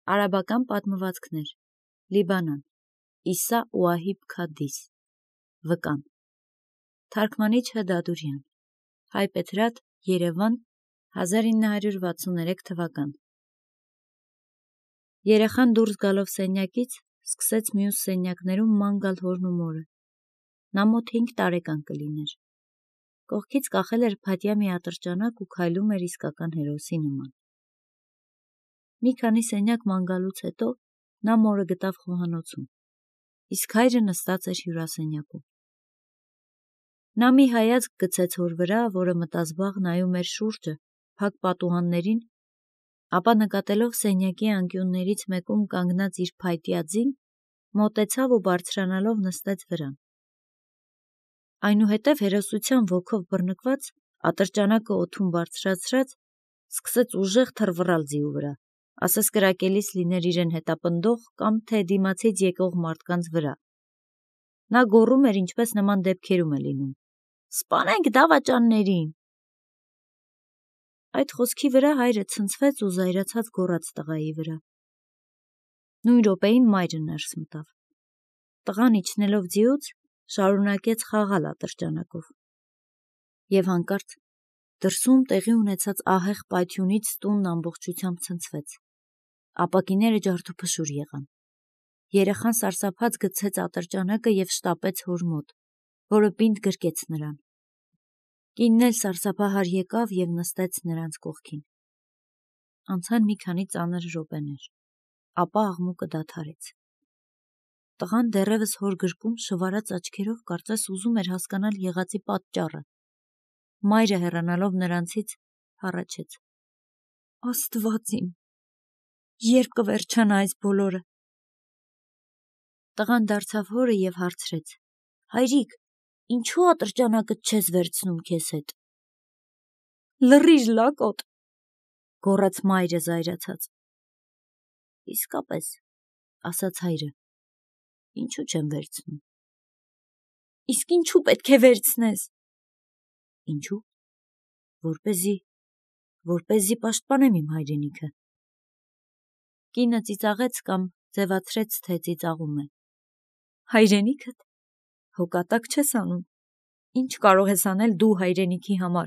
Արաբական պատմվածքներ, Լիբանան, Իսա Ուահիբ Քադիս, Վկան, Թարգմանիչ Հդադուրյան, Հայպեթրատ, Երևան, 1963 թվական։ Երեխան դուրս գալով սենյակից, սկսեց մյուս սենյակներում ման գալ հորն ու մորը։ Նա մոտ 5 տարեկան կլիներ։ Կողքից կախել էր փաթյա մի ատրճանակ ու քայլում էր իսկական հերոսի նման։ Մի քանի սենյակ ման գալուց հետո նա մորը գտավ խոհանոցում, իսկ հայրը նստած էր հյուրասենյակում։ Նա մի հայացք գցեց հոր վրա, որը մտազբաղ նայում էր շուրջը, փակ պատուհաններին, ապա նկատելով սենյակի անկյուններից մեկում կանգնած իր փայտյա ձին, մոտեցավ ու բարձրանալով նստեց վրան։ Այնուհետև հերոսության ոգով բռնկված, ատրճանակը օդում բարձրացրած, սկսեց ուժեղ թռվռալ ձիու վրա, ասես կրակելիս լիներ իրեն հետապնդող կամ թե դիմացից եկող մարդկանց վրա։ Նա գոռում էր, ինչպես նման դեպքերում է լինում. «Սպանենք դավաճաններին»։ Այդ խոսքի վրա հայրը ցնցվեց ու զայրացած գոռաց տղայի վրա։ Նույն րոպեին մայրը ներս մտավ։ Տղան իջնելով ձիուց, շարունակեց խաղալ ատրճանակով։ Եվ հանկարծ դրսում տեղի ունեցած ահեղ պայթյունից տունն ամբողջությամբ ցնցվեց։ Ապակիները ջարդուփշուր եղան։ Երեխան սարսափած գցեց ատրճանակը և շտապեց հոր մոտ, որը պինդ գրկեց նրան։ Կինն էլ սարսափահար եկավ և նստեց նրանց կողքին։ Անցան մի քանի ծանր րոպեներ, ապա աղմուկը դադարեց։ Տղան դեռևս հոր գրկում շվարած աչքերով կարծես ուզում էր հասկանալ եղածի պատճառը։ Մայրը հեռանալով նրանցից հառաչեց. «Աստված իմ, երբ կվերջանա այս բոլորը»։ Տղան դարձավ հորը և հարցրեց. «Հայրիկ, ինչու ատրճանակդ չես վերցնում քեզ հետ»։ «Լռիր, լակոտ», գոռաց մայրը զայրացած։ «Իսկապես», ասաց հայրը, «ինչու չեմ վերցնում»։ «Իսկ ինչու պետք է վերցնես»։ «Ինչու՞։ Որպեսզի պաշտպանեմ իմ հայրենիքը»։ Կինը ծիծաղեց կամ ձևացրեց, թե ծիծաղում է։ «Հայրենիքդ, հո կատակ չես անում, ինչ կարող ես անել դու հայրենիքի համար»։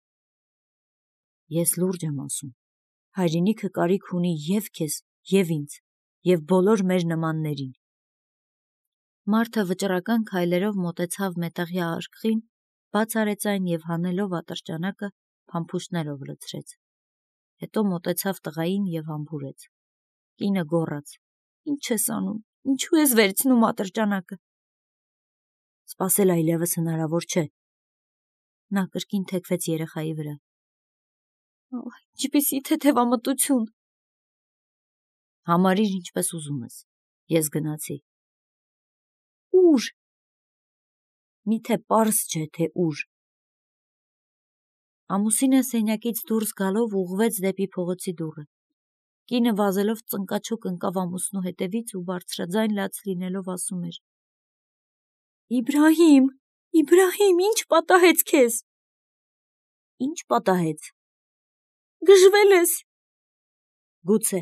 Ես լուրջ եմ ասում, հայրենիքը կարիք ունի և քեզ, և ինձ, և բոլոր մեր նմաններին։ Մարդը վճռական քայլերով մոտեցավ մետաղյա արկղին, բաց արեց այն և հանելով ատրճանակը փամփուշտներով լցրեց։ Հետո մոտեցավ տղային և համբուրեց։ Կինը գոռաց. «Ինչ ես անում, ինչու ես վերցնում ատրճանակը»։ Սպասել այլևս հնարավոր չէ։ Նա կրկին թեքվեց երեխայի վրա։ Ինչպիսի թեթևամտություն։ Համարիր ինչպես ուզում ես, ես գնացի։ Ուր։ Միթե պարզ չէ, թե ուր։ Ամուսինը սենյակից դուրս գալով ուղղվեց դեպի փողոցի դուռը։ Կինը վազելով ծնկաչոք ընկավ ամուսնու հետևից ու բարձրաձայն լաց լինելով ասում էր. Իբրահիմ, ինչ պատահեց քեզ։ Ինչ պատահեց։ Գժվել ես։ Գուցե։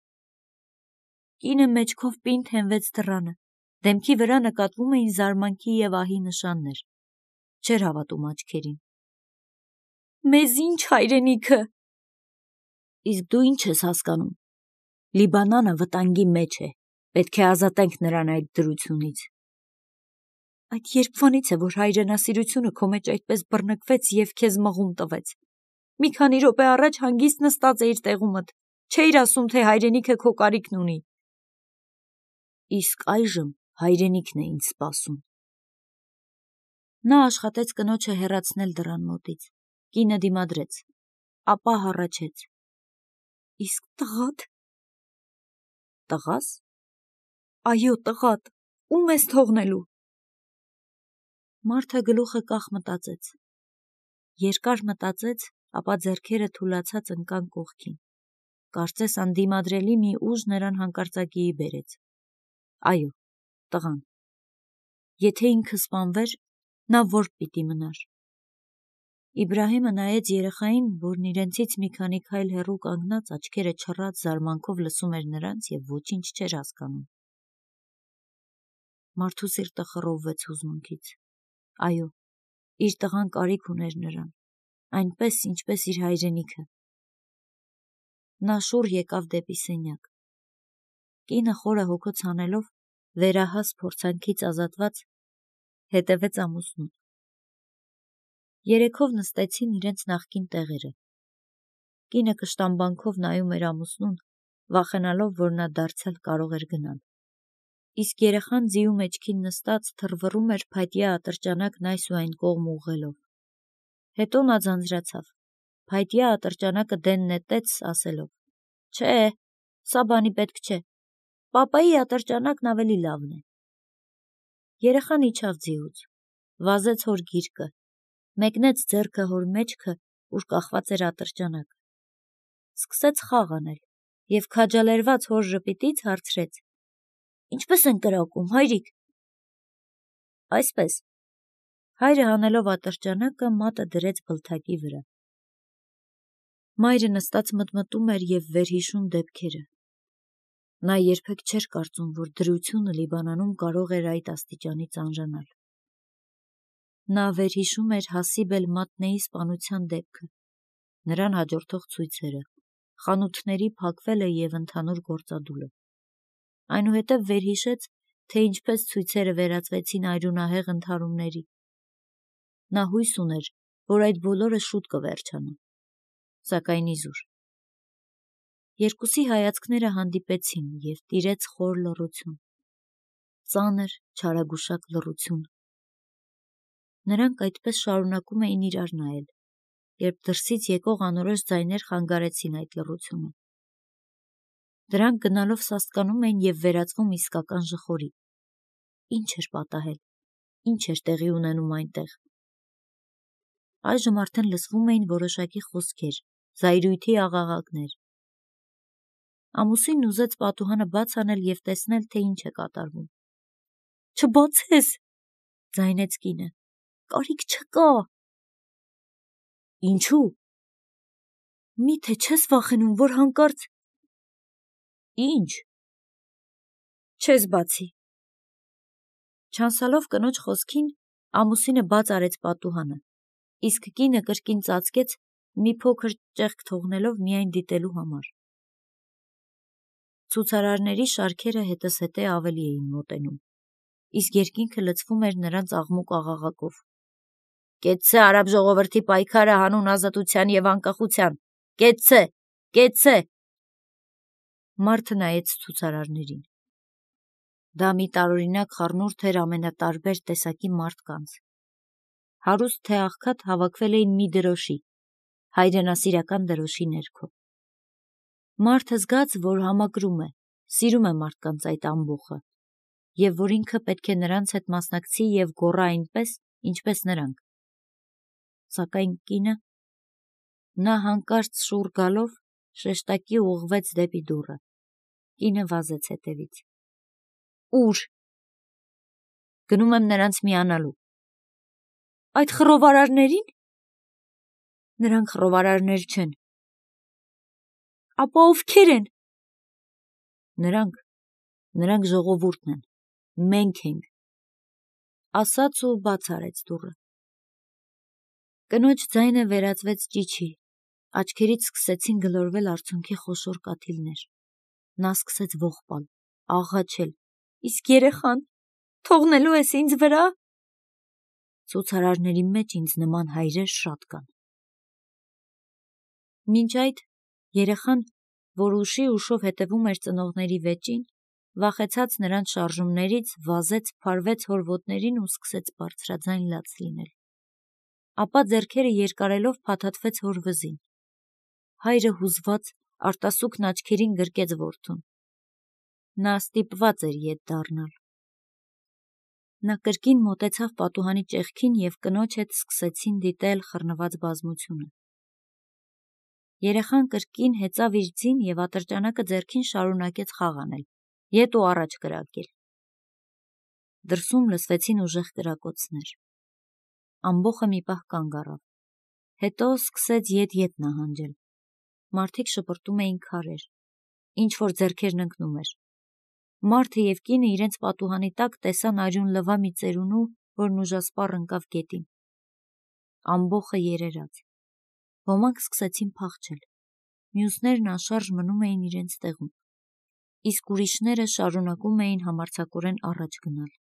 Կինը մեջքով պինդ հենվեց դռանը։ Դեմքի վրա նկատվում էին զարմանքի և ահի նշաններ։ Չէր հավատում աչքերին։ Մեզ ինչ հայրենիքը։ Իսկ դու ինչ ես հասկանում։ Լիբանանը վտանգի մեջ է։ Պետք է ազատենք նրան այդ դրությունից։ Այդ երբվանից է, որ հայրենասիրությունը քո մեջ այդպես բռնկվեց և քեզ մղում տվեց։ Մի քանի րոպե առաջ հանգիստ նստած էիր տեղումդ, չէիր ասում, թե հայրենիքը քո կարիքն ունի։ Իսկ այժմ հայրենիքն է ինձ սպասում։ Նա աշխատեց կնոջը հեռացնել դռան մոտից։ Կինը դիմադրեց, ապա հառաչեց. Իսկ տղա՞դ։ Տղա՞ս։ Այո, տղադ, ո՞ւմ ես թողնելու։ Մարդը գլուխը կախ մտածեց։ Երկար մտածեց, ապա ձեռքերը թուլացած ընկան կողքին։ Կարծես անդիմադրելի մի ուժ նրան հանկարծակիի բերեց։ Այո, տղան։ Եթե ինքը սպանվեր, նա որբ պիտի մնար։ Իբրահիմը նայեց երեխային, որն իրենցից մի քանի քայլ հեռու կանգնած աչքերը չռած զարմանքով լսում էր նրանց և ոչինչ չէր հասկանում։ Մարդու սիրտը խռովվեց հուզմունքից։ Այո, իր տղան կարիք ուներ նրան, այնպես, ինչպես իր հայրենիքը։ Նա շուռ եկավ դեպի սենյակ։ Կինը խորը հոգոց հանելով, վերահաս փորձանքից ազատված, հետևեց ամուսնուն։ Երեքով նստեցին իրենց նախկին տեղերը։ Կինը կշտամբանքով նայում էր ամուսնուն, վախենալով, որ նա դարձյալ կարող էր գնալ։ Իսկ երեխան ձիու մեջքին նստած թռվռում էր փայտյա ատրճանակն այս ու այն կողմ ուղղելով։ Հետո նա ձանձրացավ։ Փայտյա ատրճանակը դեն նետեց, ասելով. «Չէ, սա բանի պետք չէ, պապայի ատրճանակն ավելի լավն է»։ Երեխան իջավ ձիուց, վազեց հոր գիրկը, մեկնեց ձեռքը հոր մեջքը, ուր կախված էր ատրճանակը։ Սկսեց խաղ անել և քաջալերված հոր ժպիտից հարցրեց. «Ինչպես են կրակում, հայրիկ»։ Այսպես։ Հայրը հանելով ատրճանակը մատը դրեց բլթակի վրա։ Մայրը նստած մտմտում էր և վերհիշում դեպքերը։ Նա երբեք չէր կարծում, որ դրությունը Լիբանանում կարող էր այդ աստիճանի ծանրանալ։ Նա վերհիշում էր Հասիբ էլ-Մատնեի սպանության դեպքը, նրան հաջորդող ցույցերը, խանութների փակվելը և ընդհանուր գործադուլը։ Այնուհետև վերհիշեց, թե ինչպես ցույցերը վերածվեցին այրունահեղ ընդհարումների։ Նա հույս ուներ, որ այդ բոլորը շուտ կվերջանա, սակայն իզուր։ Երկուսի հայացքները հանդիպեցին և տիրեց խոր լռություն, ծանր, չարագուշակ լռություն։ Նրանք այդպես շարունակում էին իրար նայել, երբ դրսից եկող անորոշ ձայներ խանգարեցին այդ լռությունը։ Դրանք գնալով սաստկանում էին և վերածվում իսկական ժխորի։ Ինչ էր պատահել, ինչ էր տեղի ունենում այնտեղ։ Այժմ արդեն լսվում էին որոշակի խոսքեր, զայրույթի աղաղակներ։ Ամուսինն ուզեց պատուհանը բաց անել և տեսնել, թե ինչ է կատարվում։ «Չբացես», ձայնեց կինը, «կարիք չկա»։ Ինչու՞։ Միթե չես վախենում, որ հանկարծ… Ինչ։ Չես բացի։ Չանցալով կնոջ խոսքին, ամուսինը բաց արեց պատուհանը, իսկ կինը կրկին ծածկեց, մի փոքր ճեղք թողնելով միայն դիտելու համար։ Ցուցարարների շարքերը հետզհետե ավելի էին մոտենում, իսկ երկինքը լցվում էր նրանց աղմուկ աղաղակով։ «Կեցցե արաբ ժողովրդի պայքարը հանուն ազատության և անկախության, կեցցե, կեցցե»։ Մարդը նայեց ցուցարարներին։ Դա մի տարօրինակ խառնուրդ էր ամենատարբեր տեսակի մարդկանց։ Հարուստ թե աղքատ հավաքվել էին մի դրոշի, հայրենասիրական դրոշի ներքո։ Մարդը զգաց, որ համակրում է, սիրում է մարդկանց այդ ամբոխը, և որ ինքը պետք է նրանց հետ մասնակցի և գոռա այնպես, ինչպես նրանք։ Սակայն կինը… Նա հանկարծ շուռ գալով, շեշտակի ուղղվեց դեպի դուռը։ Կինը վազեց հետևից։ Ուր։ Գնում եմ նրանց միանալու։ Այդ խռովարարների՞ն։ Նրանք խռովարարներ չեն։ Ապա ովքեր են։ Նրանք ժողովուրդն են, մենք ենք, ասաց ու բաց արեց դուռը։ Կնոջ ձայնը վերածվեց ճիչի, աչքերից սկսեցին գլորվել արցունքի խոշոր կաթիլներ։ Նա սկսեց ողբալ, աղաչել. Իսկ երեխան, թողնելու ես ինձ վրա։ Ցուցարարների մեջ ինձ նման հայրեր շատ կան։ Մինչ այդ երեխան, որ ուշով հետևում էր ծնողների վեճին, վախեցած նրանց շարժումներից, վազեց, փարվեց հոր ոտներին ու սկսեց բարձրաձայն լաց լինել։ Ապա ձեռքերը երկարելով փաթաթվեց հոր վզին։ Հայրը հուզված, արտասուքն աչքերին գրկեց որդուն։ Նա ստիպված էր ետ դառնալ։ Նա կրկին մոտեցավ պատուհանի ճեղքին և կնոջ հետ սկսեցին դիտել խռնված բազմությունը։ Երեխան կրկին հեծավ իր ձին և ատրճանակը ձեռքին շարունակեց խաղ անել, ետ ու առաջ կրակել։ Դրսում լսվեցին ուժեղ կրակոցներ։ Ամբոխը մի պահ կանգ առավ։ Հետո սկսեց ետ նահանջել։ Մարդիկ շպրտում էին քարեր, ինչ-որ ձեռքերն ընկնում էր։ Մարդը և կինը իրենց պատուհանի տակ տեսան արյուն լվա մի ծերունու, որն ուժասպառ ընկավ գետին։ Ամբոխը երերաց։ Ոմանք սկսեցին փախչել, մյուսներն անշարժ մնում էին իրենց տեղում, իսկ ուրիշները շարունակում էին համարձակորեն առաջ գնալ։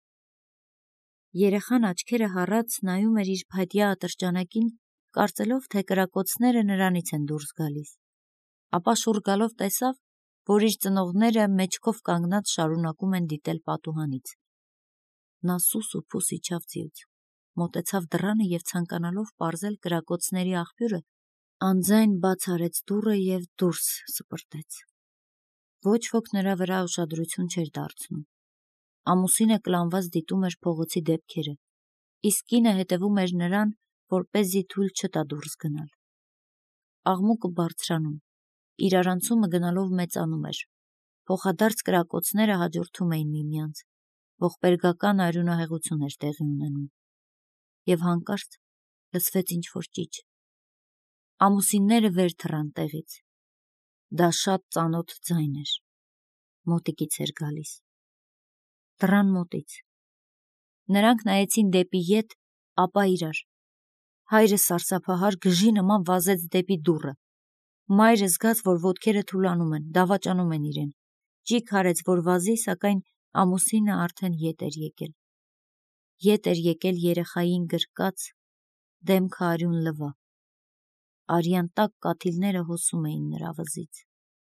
Երեխան աչքերը հառած նայում էր իր փայտյա ատրճանակին, կարծելով, թե կրակոցները նրանից են դուրս գալիս, ապա շուռ գալով տեսավ, որ իր ծնողները մեջքով կանգնած շարունակում են դիտել պատուհանից։ Նա սուս ու փուս իջավ ձիուց, մոտեցավ դռանը և ցանկանալով պարզել կրակոցների աղբյուրը, անձայն բաց արեց դուռը և դուրս սպրտեց։ Ոչ ոք նրա վրա ուշադրություն չէր դարձնում։ Ամուսինը կլանված դիտում էր փողոցի դեպքերը, իսկ կինը հետևում էր նրան, որպեսզի թույլ չտա դուրս գնալ։ Աղմուկը բարձրանում, իրարանցումը գնալով մեծանում էր, փոխադարձ կրակոցները հաջորդում էին միմյանց, ողբերգական արյունահեղություն էր տեղի ունենում, և հանկարծ լսվեց ինչ-որ ճիչ։ Ամուսինները վեր թռան տեղից։ Դա շատ ծանոթ ձայն էր, մոտիկից էր գալիս։ Դռան մոտից։ Նրանք նայեցին դեպի ետ, ապա իրար։ Հայրը սարսափահար գժի նման վազեց դեպի դուռը։ Մայրը զգաց, որ ոտքերը թուլանում են, դավաճանում են իրեն։ Ճիգ արեց, որ վազի, սակայն ամուսինը արդեն ետ էր եկել։ Ետ էր եկել երեխային գրկած, դեմքը արյուն լվա։ Արյան տաք կաթիլները հոսում էին նրա վզից։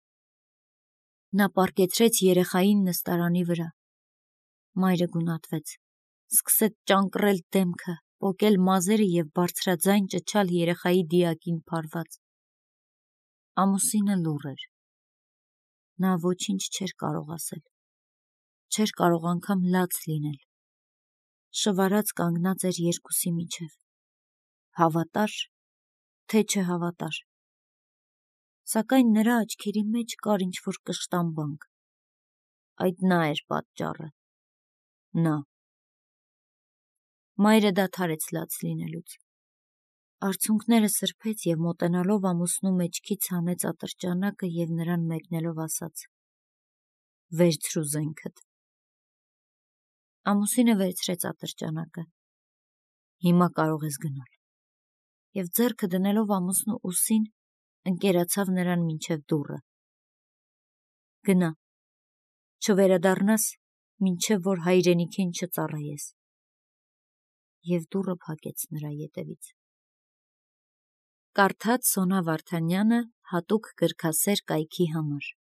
Նա պառկեցրեց երեխային նստարանի վրա։ Մայրը գունատվեց, սկսեց ճանկռել դեմքը, պոկել մազերը և բարձրաձայն ճչալ երեխայի դիակին փարված։ Ամուսինը լուռ էր։ Նա ոչինչ չէր կարող ասել, չէր կարող անգամ լաց լինել։ Շվարած կանգնած էր երկուսի միջև, հավատար, թե չհավատար։ Սակայն նրա աչքերի մեջ կար ինչ-որ կշտամբանք։ Այդ նա էր պատճառը։ Նա։ Մայրը դադարեց լաց լինելուց։ Արցունքները սրբեց և մոտենալով ամուսնու մեջքից հանեց ատրճանակը և նրան մեկնելով ասաց. «Վերցրու զենքդ»։ Ամուսինը վերցրեց ատրճանակը։ «Հիմա կարող ես գնալ»։ Եվ ձեռքը դնելով ամուսնու ուսին, ընկերացավ նրան մինչև դուռը։ «Գնա, չվերադառնաս, մինչև որ հայրենիքին չծառայես»։ Եվ դուռը փակեց նրա ետևից։ Կարդաց Սոնա Վարդանյանը հատուկ գրքասեր կայքի համար։